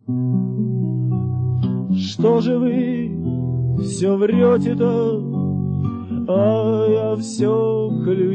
Что же вы все врете-то, а я все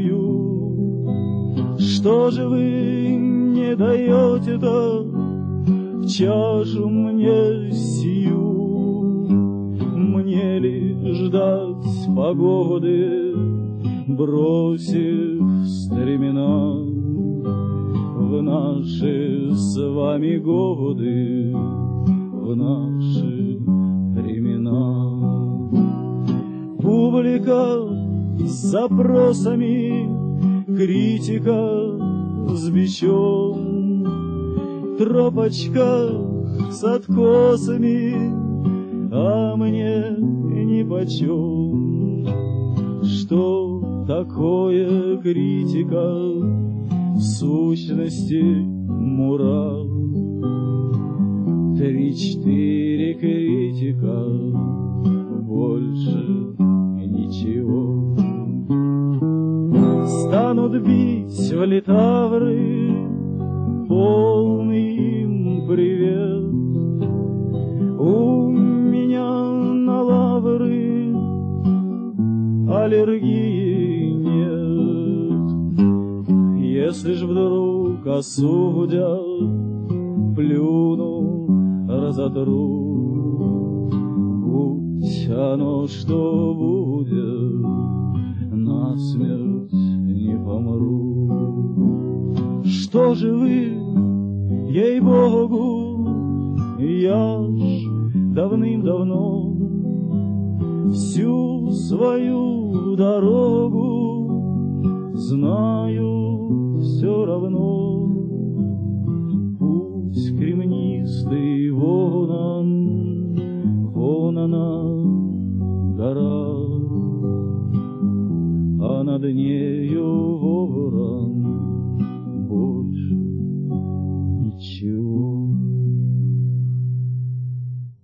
клюю? Что же вы не даете-то в чашу мне сию? Мне ли ждать погоды, бросив стремена в наши с вами годы, в наши времена? Публика с запросами, критика с бичом, тропочка с откосами, а мне нипочем. Что такое критика? В сущности мура. 3-4 критика, больше ничего. Станут бить в литавры, полный им привет. У меня на лавры аллергии нет. Если ж вдруг осудят, плюну, разотру. Будь оно что будет, насмерть не помру. Что же вы, ей-богу, я ж давным-давно всю свою дорогу знаю все равно. Путь кремнистый, вон он, вон она, гора, а над нею ворон